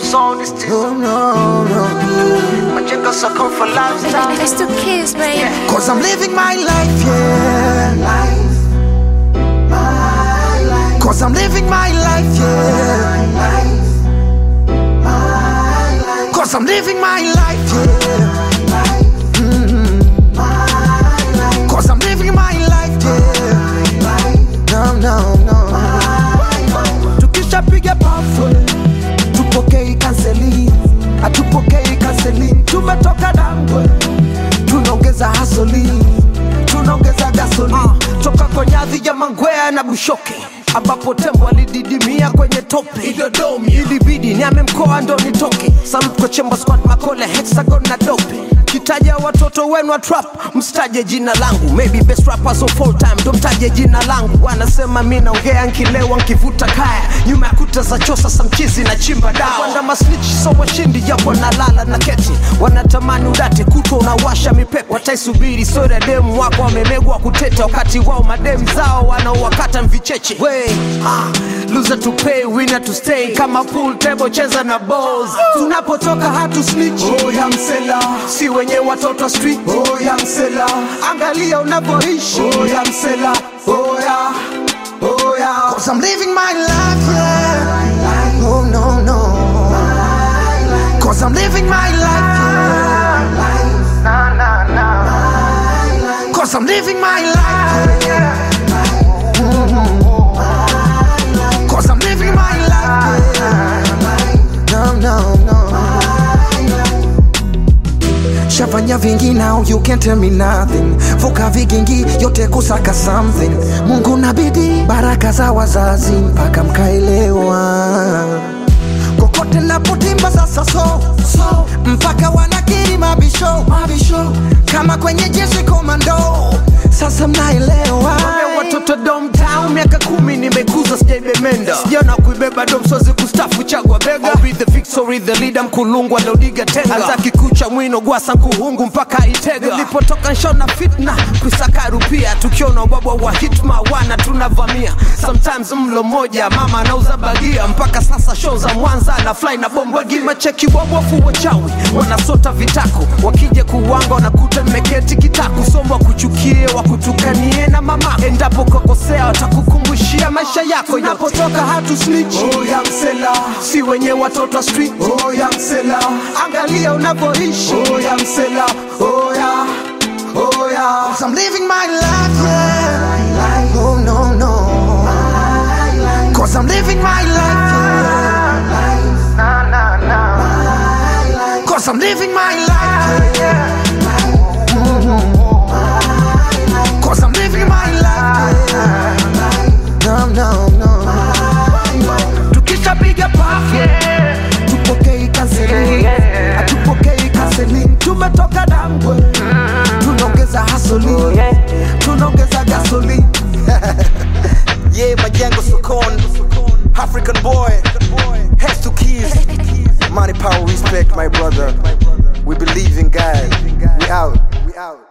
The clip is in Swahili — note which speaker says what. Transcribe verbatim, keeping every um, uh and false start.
Speaker 1: song is this.
Speaker 2: No, no, no.
Speaker 1: My jingle so come for lifestyle.
Speaker 3: Let's do kids, baby.
Speaker 1: Yeah.
Speaker 2: Cause I'm living my life, yeah.
Speaker 4: Life, my life.
Speaker 2: Cause I'm living my life, yeah.
Speaker 4: Life, my life.
Speaker 2: Cause I'm living my life, yeah.
Speaker 4: Life,
Speaker 2: Mm-hmm.
Speaker 4: my life.
Speaker 2: Cause I'm living my life, yeah.
Speaker 4: Life,
Speaker 2: No, no, no. Tukishapiga pafu tupokei kanseli, hatupokei kanseli. Tumetoka Dangwe, tunaongeza hasoli, tunaongeza gasoli. uh, Toka kwenye ardhi ya Mangwea na Bushoke, ambapo tembo alididimia kwenye tope. Idodomi ilibidi niame mkoa ndo nitoke. Salute kwa Chemba Squad, Makole, Hexagon na Dope. Kitaja watoto wenu wa trap, mstaje jina langu. Maybe best rappers of all time, ndo mtaje jina langu. Wanasema mi naongea nkilewa nkivuta kaya, nyuma ya kuta za chosa samchizi na chimba dawa. Wanda masnichi so washindi japo na lala na keti. Wanatamani udate kuto unawasha mipepe. Wataisubiri soda demu wako wamemegwa kuteta, wakati wao mademu zao wanaowakata mvicheche. Wey, ah, loser to pay, winner to stay. Kama pool table cheza na balls. Tunapotoka hatu snitch.
Speaker 4: oh ya msela,
Speaker 2: Si wenye watoto street.
Speaker 4: oh ya msela,
Speaker 2: Angalia unavyoishi.
Speaker 4: oh ya msela, oh ya, oh ya.
Speaker 2: Cause I'm living my life, yeah.
Speaker 4: Life,
Speaker 2: Oh no, no.
Speaker 4: my life,
Speaker 2: Cause I'm living my life, yeah.
Speaker 4: life,
Speaker 1: Nah, nah, nah.
Speaker 4: my life,
Speaker 2: Cause I'm living my life, yeah. Cause I'm living my life, yeah. No, no, no. Shafanya vingi now, you can't tell me nothing. Vuka vigingi, yote kusaka something. Mungu na bidii, baraka za wazazi, mpaka mkaelewa. Kokote napotimba sasa so, so mpaka wanakiri mabisho, mabisho. Kama kwenye jeshi komando, sasa mnaelewa. Watoto downtown, miaka kumi nimekuza sijaibemenda. Sijana kuibeba dom sozi kustafu chagwa bega. I'll be the victory, the leader mkulungwa lodiga tenga. Azaki kucha mwino gwasa nkuhungu mpaka Itega. Nilipotoka nshona fitna, kusaka rupia. Tukiona ubabwa wa hitma, wana tunavamia. Sometimes mlo moja, mama anauza bagia. Mpaka sasa show za Mwanza na fly na bomba gima. Cheki wabofu wachawi, wanasota vitako. Wakije kuwanga wanakuta nimeketi kitako. Somo kuchukie, wakutukanie na mama. Endapo kokosea watakukumbushia maisha yako. Inapotoka hatu snitch.
Speaker 4: oh ya msela,
Speaker 2: Si wenye watoto wa street.
Speaker 4: oh ya msela,
Speaker 2: Angalia unavyoishi.
Speaker 4: oh ya msela, oh ya, oh ya.
Speaker 2: Cause I'm living my life, yeah.
Speaker 4: Life,
Speaker 2: Oh no, no.
Speaker 4: my life,
Speaker 2: Cause I'm living my life, yeah.
Speaker 4: life,
Speaker 1: Nah, nah, nah.
Speaker 4: my life,
Speaker 2: Cause I'm living my life, yeah. Cause I'm living my life, yeah. No, no, no. Tukishapiga pafu,
Speaker 1: Yeah.
Speaker 2: tupokei kanseli,
Speaker 1: Yeah.
Speaker 2: hatupokei kanseli. Tumetoka Dangwe, tunaongeza hasoli,
Speaker 1: Yeah.
Speaker 2: tunaongeza gasoli.
Speaker 5: Yeah, Majengo Sokon, African boy, heads to keys, money, power, respect, my brother. We believe in God. We out. We out.